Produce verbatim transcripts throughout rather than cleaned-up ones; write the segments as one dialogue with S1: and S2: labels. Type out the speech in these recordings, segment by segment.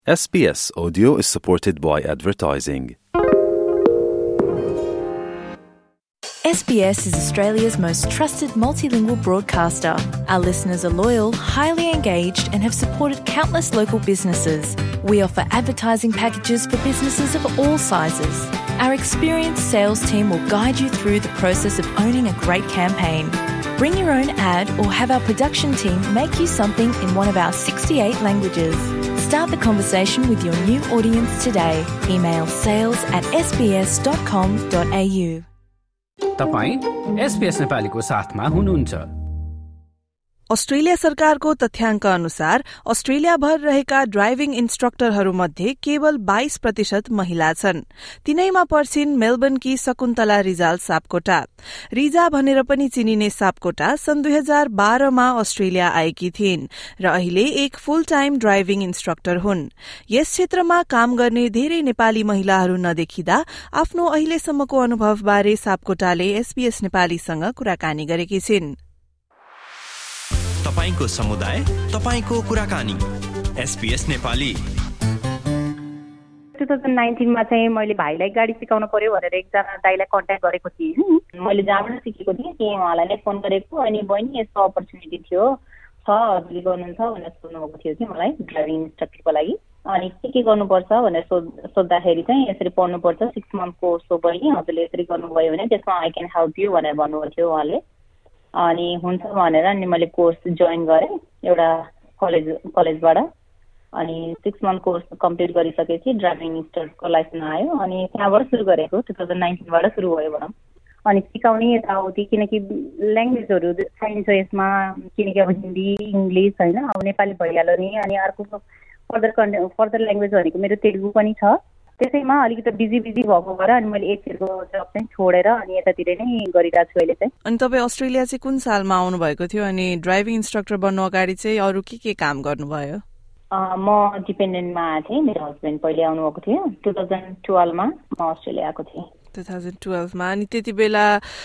S1: S B S Audio is supported by advertising.
S2: S B S is Australia's most trusted multilingual broadcaster. Our listeners are loyal, highly engaged, and have supported countless local businesses. We offer advertising packages for businesses of all sizes. Our experienced sales team will guide you through the process of owning a great campaign. Bring your own ad or have our production team make you something in one of our sixty-eight languages. Start the conversation with your new audience today. Email sales at s b s dot com dot a u.
S3: तपाईं SBS नेपालीको साथमा हुनुहुन्छ।
S4: Australia सरकारको तथ्याङ्क अनुसार अस्ट्रेलियाभर रहेका driving इन्स्ट्रक्टरहरूमध्ये केवल बाइस प्रतिशत महिला छन्। तिनैमा पर्छिन् मेलबर्नकी शकुन्तला रिजाल सापकोटा। रिजा भनेर पनि चिनिने सापकोटा सन् दुई हजार बाह्रमा अस्ट्रेलिया आएकी थिइन् र अहिले एक फुल टाइम ड्राइभिङ इन्स्ट्रक्टर हुन्। यस क्षेत्रमा काम गर्ने धेरै नेपाली महिलाहरू नदेखिँदा आफ्नो अहिलेसम्मको अनुभवबारे सापकोटाले एसबीएस नेपालीसँग कुराकानी गरेकी छिन्।
S5: तपाईको समुदाय, तपाईको कुराकानी, एसबीएस नेपाली।
S6: दुई हजार उन्नाइस मा चाहिँ मैले भाइलाई गाडी सिकाउनु पर्यो भनेर एकजना दाइलाई कन्ट्याक्ट गरेको थिएँ। मैले जहाँबाट सिकेको थिएँ कि उहाँलाई नै फोन गरेको, अनि बहिनी यस्तो अपर्च्युनिटी थियो छ हजुरले गर्नुहुन्छ भनेर सोध्नुभएको थियो कि मलाई ड्राइभिङ इन्स्ट्रक्टरको लागि। अनि के के गर्नुपर्छ भनेर सोध सोद्धाखेरि चाहिँ यसरी पढ्नुपर्छ सिक्स मन्थ कोर्स हो बहिनी, हजुरले यसरी गर्नुभयो भने त्यसमा आई क्यान हेल्प यु भनेर भन्नुभएको थियो उहाँले। अनि हुन्छ भनेर अनि मैले कोर्स जोइन गरेँ एउटा कलेज कलेजबाट। अनि सिक्स मन्थ कोर्स कम्प्लिट गरिसकेपछि ड्राइभिङ इन्स्ट्रक्टरको लाइसेन्स आयो। अनि त्यहाँबाट सुरु गरेको टु थाउजन्ड नाइन्टिनबाट सुरु भयो भनौँ। अनि सिकाउने यताउति किनकि ल्याङ्ग्वेजहरू चाहिन्छ यसमा, किनकि अब हिन्दी इङ्ग्लिस होइन, अब नेपाली भइहाल्यो नि। अनि अर्को फर्दर कन्टे फर्दर ल्याङ्ग्वेज भनेको मेरो तेलुगु पनि छ। त्यसैमा अलिकति बिजी बिजी भएको भएर अनि मैले एक इयरको जब चाहिँ छोडेर अनि यतातिर नै गरिरहेको छु अहिले चाहिँ।
S4: अनि तपाईँ अस्ट्रेलिया चाहिँ कुन सालमा आउनुभएको थियो अनि ड्राइभिङ इन्स्ट्रक्टर बन्नु अगाडि चाहिँ अरू के के काम गर्नुभयो?
S6: म डिपेन्डेन्टमा आएको थिएँ, मेरो हस्बेन्ड पहिले आउनुभएको थियो। टु थाउजन्ड टुवेल्भमा म अस्ट्रेलिया आएको थिएँ।
S4: टु थाउजन्ड टुवेल्भमा। अनि त्यति बेला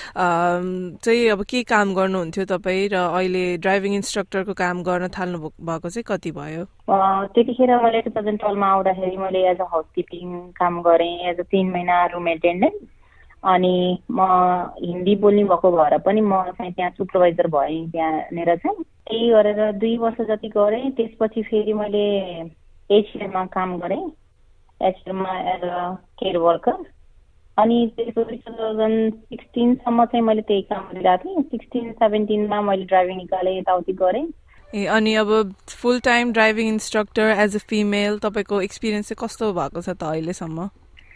S4: चाहिँ अब के काम गर्नुहुन्थ्यो तपाईँ र अहिले ड्राइभिङ इन्स्ट्रक्टरको काम गर्न थाल्नु भएको चाहिँ कति भयो?
S6: त्यतिखेर मैले टु थाउजन्ड टुवेल्भमा आउँदाखेरि मैले एज अ हाउसकिपिङ काम गरेँ, एज अ तिन महिना रुम एटेन्डेन्ट। अनि म हिन्दी बोल्ने भएको भएर पनि म चाहिँ त्यहाँ सुपरभाइजर भएँ त्यहाँनिर चाहिँ। त्यही गरेर दुई वर्ष जति गरेँ। त्यसपछि फेरि मैले एचएरमा काम गरेँ, एचएरमा एज अ केयर वर्कर। अनि त्यसपछि टु थाउजन्ड सिक्सटिनसम्म चाहिँ मैले त्यही काम गरिरहेको थिएँ। सिक्सटिन सेभेन्टिनमा मैले ड्राइभिङ निकालेँ, यताउति गरेँ।
S4: ए अनि अब full time driving instructor as a female तपाईँको एक्सपिरियन्स चाहिँ कस्तो भएको छ त अहिलेसम्म?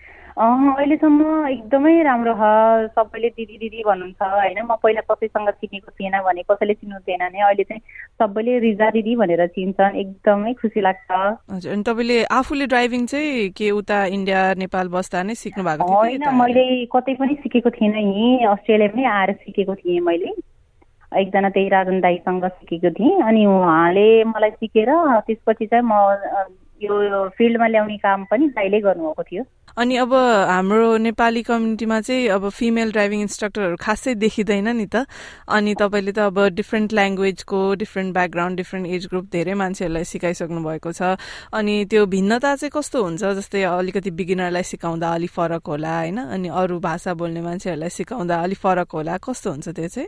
S6: अहिलेसम्म एकदमै राम्रो छ। सबैले दिदी दिदी भन्नुहुन्छ होइन। म पहिला कसैसँग चिनेको थिएन भने कसैले चिन्नुहुँदैन नि, अहिले चाहिँ सबैले रिजा दिदी भनेर चिन्छन्। एकदमै खुसी लाग्छ।
S4: हजुर। अनि तपाईँले आफूले ड्राइभिङ चाहिँ के उता इन्डिया नेपाल बस्दा नै सिक्नु भएको थियो?
S6: होइन, मैले कतै पनि सिकेको थिएन, यहीँ अस्ट्रेलियामै आएर सिकेको थिएँ। मैले एकजना त्यही राजन दाईसँग सिकेको थिएँ। अनि उहाँले मलाई सिकेर त्यसपछि चाहिँ म यो फिल्डमा ल्याउने काम पनि दाइले गर्नुभएको थियो।
S4: अनि अब हाम्रो नेपाली कम्युनिटीमा चाहिँ अब फिमेल ड्राइभिङ इन्स्ट्रक्टरहरू खासै देखिँदैन नि त। अनि तपाईँले त अब डिफ्रेन्ट ल्याङ्ग्वेजको, different background, different age group धेरै मान्छेहरूलाई सिकाइसक्नु भएको छ। अनि त्यो भिन्नता चाहिँ कस्तो हुन्छ? जस्तै अलिकति बिगिनरलाई सिकाउँदा अलिक फरक होला होइन, अनि अरू भाषा बोल्ने मान्छेहरूलाई सिकाउँदा अलिक फरक होला, कस्तो हुन्छ त्यो चाहिँ?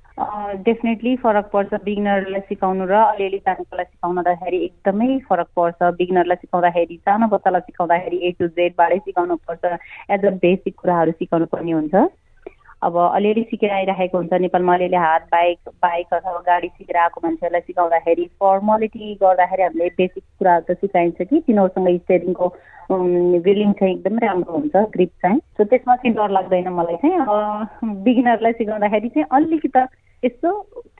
S6: डेफिनेटली फरक पर्छ। बिगिनरलाई सिकाउनु र अलिअलि जानेकोलाई सिकाउँदाखेरि एकदमै फरक पर्छ। बिगिनरलाई सिकाउँदाखेरि, सानो बच्चालाई सिकाउँदाखेरि ए टु जेडबाटै सिकाउनु पर्छ। एज अ बेसिक कुराहरू सिकाउनु पर्ने हुन्छ। अब अलिअलि सिकेर आइरहेको हुन्छ नेपालमा, अलिअलि हात बाइक बाइक अथवा गाडी सिकेर आएको मान्छेहरूलाई सिकाउँदाखेरि फर्मालिटी गर्दाखेरि हामीले बेसिक कुराहरू त सिकाइन्छ कि तिनीहरूसँग स्टेरिङको विलिङ चाहिँ एकदमै राम्रो हुन्छ, ग्रिप चाहिँ। सो त्यसमा चाहिँ डर लाग्दैन मलाई चाहिँ। अब बिगिनरलाई सिकाउँदाखेरि चाहिँ अलिकति यस्तो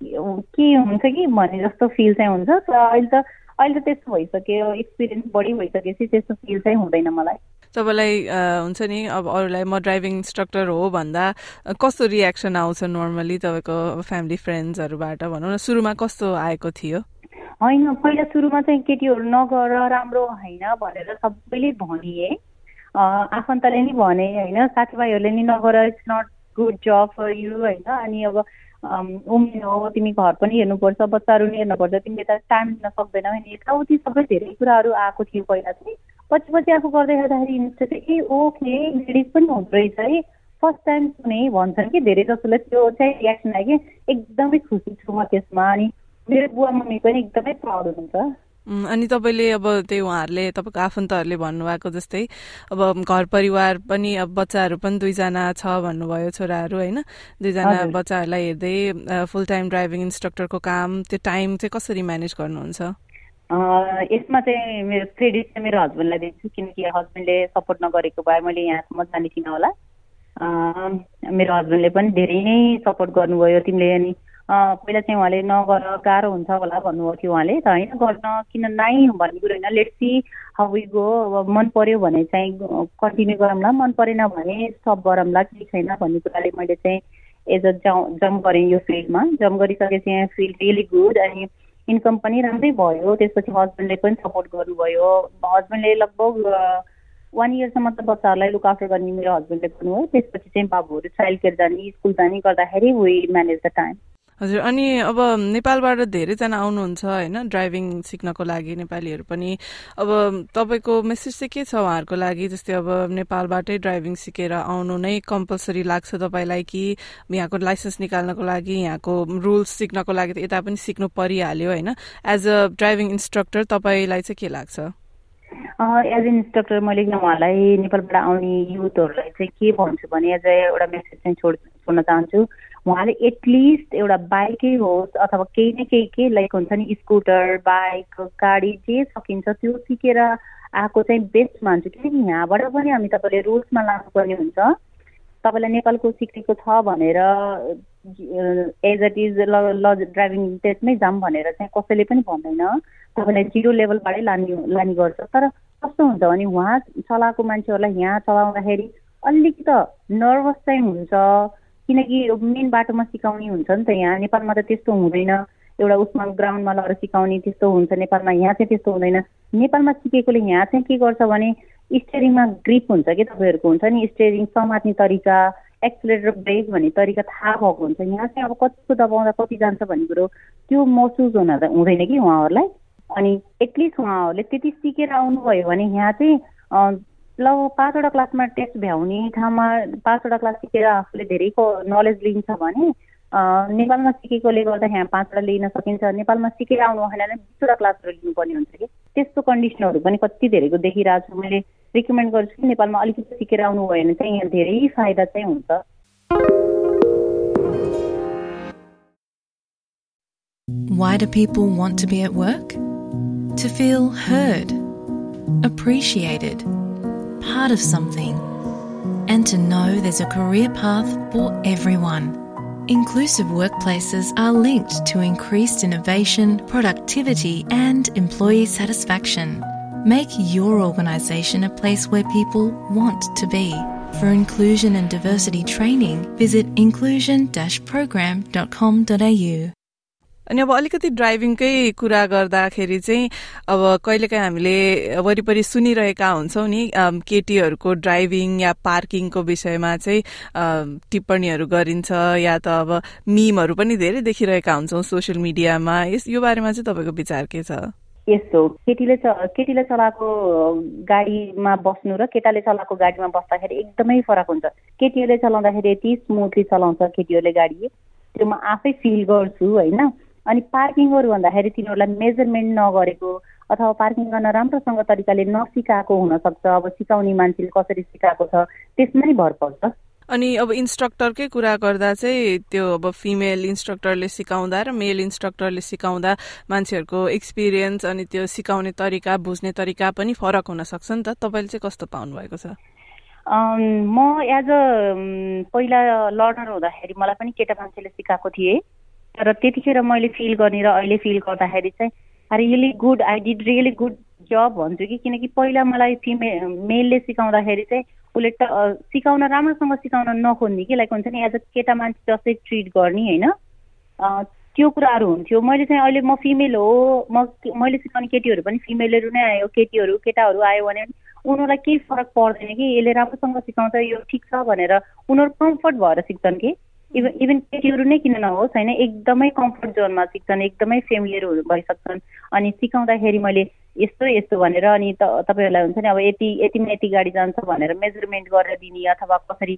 S6: के हुन्छ कि भने जस्तो फिल चाहिँ हुन्छ। तर अहिले त अहिले त त्यस्तो भइसक्यो, एक्सपिरियन्स बढी भइसकेपछि त्यस्तो फिल चाहिँ हुँदैन मलाई।
S4: तपाईँलाई हुन्छ नि अब अरूलाई म ड्राइभिङ इन्स्ट्रक्टर हो भन्दा कस्तो रियाक्सन आउँछ नर्मली तपाईँको फ्यामिली फ्रेन्ड्सहरूबाट भनौँ न? सुरुमा कस्तो आएको थियो?
S6: होइन, पहिला सुरुमा चाहिँ केटीहरू नगर राम्रो होइन भनेर सबैले भनिए। आफन्तले नि भने होइन, साथीभाइहरूले नि नगर, it's not good job for you होइन। अनि अब उमेर हो, तिमी घर पनि हेर्नुपर्छ, बच्चाहरू पनि हेर्नुपर्छ, तिमीले त टाइम दिन सक्दैनौ नि, यताउति सबै धेरै कुराहरू आएको थियो पहिला चाहिँ। पछि पछि आफू गर्दै गर्दाखेरि इन्स्टेट ए ओके लेडिज पनि हुँदो रहेछ है, फर्स्ट टाइम सुने भन्छन् कि धेरै जसोले, त्यो चाहिँ रियाक्सन आयो कि एकदमै खुसी छु म त्यसमा। अनि मेरो बुवा मम्मी पनि एकदमै प्राउड हुनुहुन्छ।
S4: अनि तपाईँले अब त्यही उहाँहरूले तपाईँको आफन्तहरूले भन्नुभएको जस्तै अब घर परिवार पनि अब बच्चाहरू पनि दुईजना छ भन्नुभयो, छोराहरू होइन, दुईजना बच्चाहरूलाई हेर्दै फुल टाइम ड्राइभिङ इन्स्ट्रक्टरको काम, त्यो टाइम चाहिँ कसरी म्यानेज गर्नुहुन्छ?
S6: यसमा चाहिँ मेरो क्रेडिट चाहिँ मेरो हस्बेन्डलाई दिन्छु, किनकि हस्बेन्डले सपोर्ट नगरेको भए मैले यहाँसम्म जाने थिइनँ होला। मेरो हस्बेन्डले पनि धेरै नै सपोर्ट गर्नुभयो। तिमीले अनि पहिला चाहिँ उहाँले नगर गाह्रो हुन्छ होला भन्नुभएको थियो उहाँले, त होइन गर्न किन नाइ भन्ने कुरो होइन, let's see how we go. अब मन पर्यो भने चाहिँ कन्टिन्यू गरौँला, मन परेन भने स्टप गरौँला, केही छैन भन्ने कुराले मैले चाहिँ एज अ जम्प गरेँ यो फिल्डमा। जम्प गरिसकेपछि यहाँ फिल्ड रियली गुड, अनि इन्कम पनि राम्रै भयो। त्यसपछि हस्बेन्डले पनि सपोर्ट गर्नुभयो। हस्बेन्डले लगभग वान इयरसम्म त बच्चाहरूलाई लुक आफ्टर गर्ने मेरो हस्बेन्डले गर्नुभयो। त्यसपछि चाहिँ बाबुहरू चाइल्ड केयर जाने, स्कुल जाने गर्दाखेरि वी म्यानेज द टाइम।
S4: हजुर, अनि अब नेपालबाट धेरैजना आउनुहुन्छ होइन ड्राइभिङ सिक्नको लागि, नेपालीहरू पनि। अब तपाईँको मेसेज चाहिँ के छ उहाँहरूको लागि? जस्तै अब नेपालबाटै ड्राइभिङ सिकेर आउनु नै कम्पलसरी लाग्छ तपाईँलाई, कि यहाँको लाइसेन्स निकाल्नको लागि, यहाँको रुल्स सिक्नको लागि त यता पनि सिक्नु परिहाल्यो होइन? एज अ ड्राइभिङ इन्स्ट्रक्टर तपाईँलाई चाहिँ के लाग्छ?
S6: एज एन इन्स्ट्रक्टर मैले उहाँलाई नेपालबाट आउने युथहरूलाई चाहिँ के भन्छु भने एज एउटा मेसेज चाहिँ छोड छोड्न चाहन्छु। उहाँले एटलिस्ट एउटा बाइकै होस् अथवा केही न केही के लाइक हुन्छ नि स्कुटर, बाइक, गाडी जे सकिन्छ त्यो सिकेर आएको चाहिँ बेस्ट मान्छु। किनकि यहाँबाट पनि हामी तपाईँले रुल्समा लानुपर्ने हुन्छ। तपाईँलाई नेपालको सिकेको छ भनेर एज इट इज ल ल ड्राइभिङ टेस्टमै जाऊँ भनेर चाहिँ कसैले पनि भन्दैन। तपाईँलाई जिरो लेभलबाटै लाने लाने गर्छ। तर कस्तो हुन्छ भने उहाँ चलाएको मान्छेहरूलाई यहाँ चलाउँदाखेरि अलिकति नर्भस चाहिँ हुन्छ, किनकि मेन बाटोमा सिकाउने हुन्छ नि त। यहाँ नेपालमा त त्यस्तो हुँदैन, एउटा उसमा ग्राउन्डमा लगेर सिकाउने त्यस्तो हुन्छ नेपालमा, यहाँ चाहिँ त्यस्तो हुँदैन। नेपालमा सिकेकोले यहाँ चाहिँ के गर्छ भने स्टेरिङमा ग्रिप हुन्छ कि तपाईँहरूको हुन्छ नि, स्टेरिङ समात्ने तरिका, एक्सिलेटर ब्रेक भन्ने तरिका थाहा भएको हुन्छ। यहाँ चाहिँ अब कतिको दबाउँदा कति जान्छ भन्ने कुरो त्यो महसुस हुन हुँदैन कि उहाँहरूलाई। अनि एटलिस्ट उहाँहरूले त्यति सिकेर आउनुभयो भने यहाँ चाहिँ ल पाँचवटा क्लासमा टेस्ट भ्याउने ठाउँमा पाँचवटा क्लास सिकेर आफूले धेरैको नलेज लिन्छ भने नेपालमा सिकेकोले गर्दा यहाँ पाँचवटा लिन सकिन्छ। नेपालमा सिकेर आउनु भएन भने बिसवटा क्लासहरू लिनुपर्ने हुन्छ कि त्यस्तो कन्डिसनहरू पनि कति धेरैको देखिरहेको छु। मैले रिकमेन्ड गर्छु कि नेपालमा अलिकति सिकेर आउनु भयो भने चाहिँ यहाँ धेरै फाइदा चाहिँ हुन्छ।
S2: Why do people want to be at work? To feel heard, appreciated, part of something, and to know there's a career path for everyone. Inclusive workplaces are linked to increased innovation, productivity, and employee satisfaction. Make your organisation a place where people want to be. For inclusion and diversity training, visit inclusion dash program dot com dot a u.
S4: अनि अब अलिकति ड्राइभिङकै कुरा गर्दाखेरि चाहिँ अब कहिलेकाहीँ हामीले वरिपरि सुनिरहेका हुन्छौँ नि केटीहरूको ड्राइभिङ या पार्किङको विषयमा चाहिँ टिप्पणीहरू गरिन्छ, या त अब मिमहरू पनि धेरै देखिरहेका हुन्छौँ सोसियल मिडियामा। यस यो बारेमा चाहिँ तपाईँको विचार के छ?
S6: यस्तो केटीले केटीले चलाएको गाडीमा बस्नु र केटाले चलाएको गाडीमा बस्दाखेरि एकदमै फरक हुन्छ। केटीहरूले चलाउँदाखेरि यति स्मुथली चलाउँछ केटीहरूले गाडी, त्यो म आफै फिल गर्छु होइन। अनि पार्किङहरू भन्दाखेरि तिनीहरूलाई मेजरमेन्ट नगरेको अथवा पार्किङ गर्न राम्रोसँग तरिकाले नसिकाएको हुनसक्छ। अब सिकाउने मान्छेले कसरी सिकाएको छ त्यसमै भर पर्छ।
S4: अनि अब इन्स्ट्रक्टरकै कुरा गर्दा चाहिँ त्यो अब फिमेल इन्स्ट्रक्टरले सिकाउँदा र मेल इन्स्ट्रक्टरले सिकाउँदा मान्छेहरूको एक्सपिरियन्स अनि त्यो सिकाउने तरिका, बुझ्ने तरिका पनि फरक हुन सक्छ नि त। तपाईँले चाहिँ कस्तो पाउनु भएको छ?
S6: म एज अ पहिला लर्नर हुँदाखेरि मलाई पनि केटा मान्छेले सिकाएको थिएँ, तर त्यतिखेर मैले फिल गर्ने र अहिले फिल गर्दाखेरि चाहिँ really good, I did really good job भन्छु कि, किनकि पहिला मलाई फिमेल मेलले सिकाउँदाखेरि चाहिँ उसले सिकाउन राम्रोसँग सिकाउन नखोज्ने कि लाइक हुन्छ नि एज अ केटा मान्छे जस्तै ट्रिट गर्ने होइन, त्यो कुराहरू हुन्थ्यो। मैले चाहिँ अहिले म फिमेल हो, म मैले सिकाउने केटीहरू पनि फिमेलहरू नै आयो, केटीहरू केटाहरू आयो भने उनीहरूलाई केही फरक पर्दैन कि यसले राम्रोसँग सिकाउँछ यो ठिक छ भनेर उनीहरू कम्फर्ट भएर सिक्छन् कि। इभन इभन केटीहरू नै किन नहोस् होइन, एकदमै कम्फर्ट जोनमा सिक्छन्, एकदमै फेमिलियर भइसक्छन्। अनि सिकाउँदाखेरि मैले यस्तो यस्तो भनेर अनि त तपाईँहरूलाई हुन्छ नि अब यति यतिमा यति गाडी जान्छ भनेर मेजरमेन्ट गरेर दिने अथवा कसरी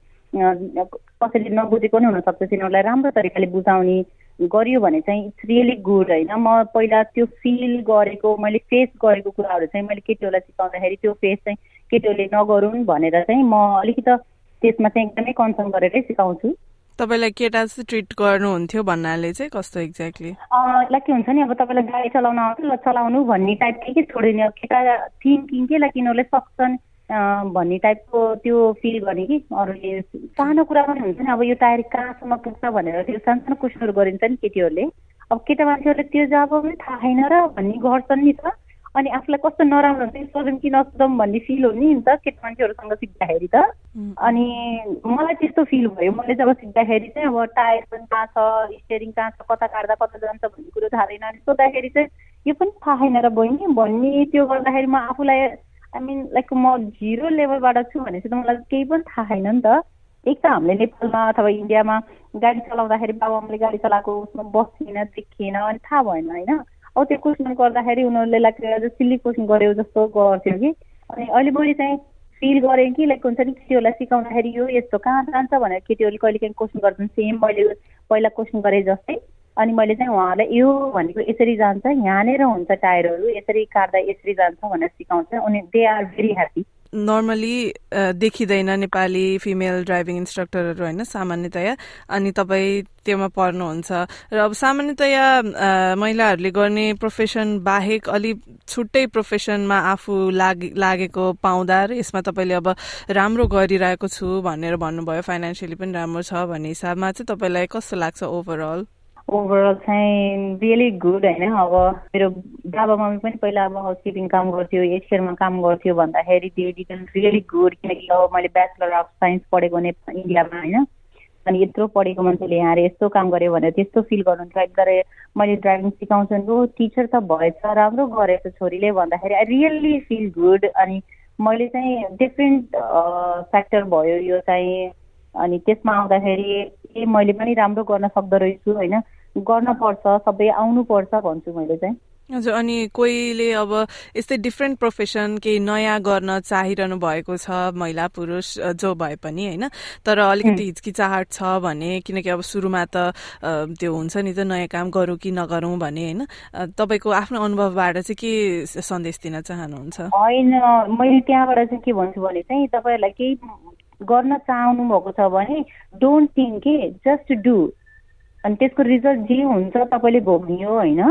S6: कसरी नबुझेको पनि हुनसक्छ, तिनीहरूलाई राम्रो तरिकाले बुझाउने गरियो भने चाहिँ इट्स रियली गुड होइन। म पहिला त्यो फिल गरेको मैले फेस गरेको कुराहरू चाहिँ मैले केटीहरूलाई सिकाउँदाखेरि त्यो फेस चाहिँ केटीहरूले नगरून् भनेर चाहिँ म अलिकति त्यसमा चाहिँ एकदमै कन्सर्न गरेरै सिकाउँछु।
S4: तपाईँलाई केटा चाहिँ ट्रिट गर्नुहुन्थ्यो भन्नाले चाहिँ कस्तो एक्ज्याक्टली?
S6: लाइक के हुन्छ नि अब तपाईँलाई गाडी चलाउन आउँछ ल चलाउनु भन्ने टाइपकै के छोडिने, अब केटा थिङ्किङ के लाइक यिनीहरूले सक्छन् भन्ने टाइपको त्यो फिल गर्ने कि अरूले सानो कुरा पनि हुन्छ नि अब यो टायर कहाँसम्म पुग्छ भनेर त्यो सानो क्वेसनहरू गरिन्छ नि केटीहरूले। अब केटा मान्छेहरूले त्यो जवाब पनि थाहा छैन र भन्ने गर्छन् नि त, अनि आफूलाई कस्तो नराम्रो हुन्छ सोधौँ कि नसोधौँ भन्ने फिल हो नि त केटा मान्छेहरूसँग सिक्दाखेरि त। अनि मलाई त्यस्तो फिल भयो, मैले जब सिक्दाखेरि चाहिँ अब टायर पनि कहाँ छ, स्टेरिङ कहाँ छ, कता काट्दा कता जान्छ भन्ने कुरो थाहा छैन, अनि सोद्धाखेरि चाहिँ यो पनि थाहा छैन र बहिनी भन्ने त्यो गर्दाखेरि म आफूलाई आई मिन लाइक म जिरो लेभलबाट छु भनेपछि त मलाई केही पनि थाहा छैन नि त। एक त हामीले नेपालमा अथवा इन्डियामा गाडी चलाउँदाखेरि बाबाआमाले गाडी चलाएको उसमा बस्थिएन देखिएन अनि थाहा भएन होइन। अब त्यो क्वेसन गर्दाखेरि उनीहरूले लाइक सिल्ली क्वेसन गर्यो जस्तो गर्थ्यो कि, अनि अहिले मैले चाहिँ फिल गरेँ कि लाइक हुन्छ नि केटीहरूलाई सिकाउँदाखेरि यो यस्तो कहाँ जान्छ भनेर केटीहरूले कहिले काहीँ क्वेसन गर्छन् सेम मैले पहिला क्वेसन गरेँ जस्तै, अनि मैले चाहिँ उहाँहरूलाई यो भनेको यसरी जान्छ, यहाँनिर हुन्छ टायरहरू, यसरी काट्दा यसरी जान्छ भनेर सिकाउँछ, अनि they are very happy.
S4: Normally देखिँदैन नेपाली फिमेल ड्राइभिङ इन्स्ट्रक्टरहरू होइन सामान्यतया, अनि तपाईँ त्योमा पर्नुहुन्छ र अब सामान्यतया महिलाहरूले गर्ने प्रोफेसन बाहेक अलि छुट्टै प्रोफेसनमा आफू लागे लागेको पाउँदा र यसमा तपाईँले अब राम्रो गरिरहेको छु भनेर भन्नुभयो, फाइनेन्सियली पनि राम्रो छ भन्ने हिसाबमा चाहिँ तपाईँलाई कस्तो लाग्छ ओभरअल?
S6: ओभरअल चाहिँ रियली गुड होइन। अब मेरो बाबा मम्मी पनि पहिला अब हाउसकिपिङ काम गर्थ्यो, एसियरमा काम गर्थ्यो भन्दाखेरि दे डिड रियली गुड, किनकि अब मैले ब्याचलर अफ साइन्स पढेको नेपाल इन्डियामा होइन, अनि यत्रो पढेको मान्छेले यहाँ यस्तो काम गर्यो भनेर त्यस्तो फिल गर्नुहुन्छ। एक गरेर मैले ड्राइभिङ सिकाउँछु नि टिचर त भएछ, राम्रो गरेछ छोरीले भन्दाखेरि आई रियली फिल गुड। अनि मैले चाहिँ डिफ्रेन्ट फ्याक्टर भयो यो चाहिँ, अनि त्यसमा आउँदाखेरि ए मैले पनि राम्रो गर्न सक्दो रहेछु होइन, गर्न पर्छ, सबै आउनु पर्छ भन्छु मैले चाहिँ।
S4: हजुर, अनि कोहीले अब यस्तै डिफ्रेन्ट प्रोफेसन केही नयाँ गर्न चाहिरहनु भएको छ, महिला पुरुष जो भए पनि होइन, तर अलिकति हिचकिचाहट छ भने, किनकि अब सुरुमा त त्यो हुन्छ नि त नयाँ काम गरौँ कि नगरौँ भने होइन, तपाईँको आफ्नो अनुभवबाट चाहिँ के सन्देश दिन चाहनुहुन्छ?
S6: होइन, मैले त्यहाँबाट चाहिँ के भन्छु भने चाहिँ तपाईँहरूलाई केही गर्न चाहनु भएको छ भने डोन्ट थिङ्क के जस्ट डु, अनि त्यसको रिजल्ट जे हुन्छ तपाईँले भोग्नियो होइन,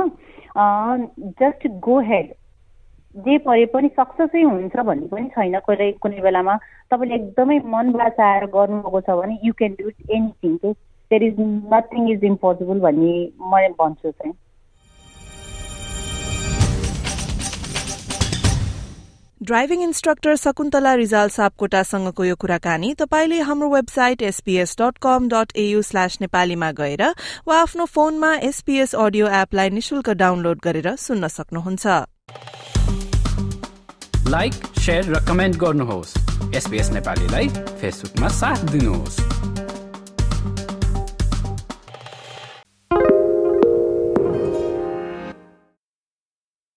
S6: जस्ट गो हेड, जे परे पनि सक्सेसै हुन्छ भन्ने पनि छैन। कुनै कुनै बेलामा तपाईँले एकदमै मनबाट चाहेर गर्नुभएको छ भने यु क्यान डु एनिथिङ के, there is nothing is impossible भन्ने म भन्छु चाहिँ।
S4: ड्राइभिङ इन्स्ट्रक्टर शकुन्तला रिजाल सापकोटासँगको यो कुराकानी तपाईँले हाम्रो website SBS dot com dot AU slash नेपालीमा गएर वा आफ्नो फोनमा एसपीएस अडियो एपलाई निशुल्क डाउनलोड गरेर सुन्न सक्नुहुन्छ।
S3: लाइक, शेयर र कमेन्ट गर्नुहोस्। एसपीएस नेपालीलाई फेसबुकमा साथ दिनुहोस्।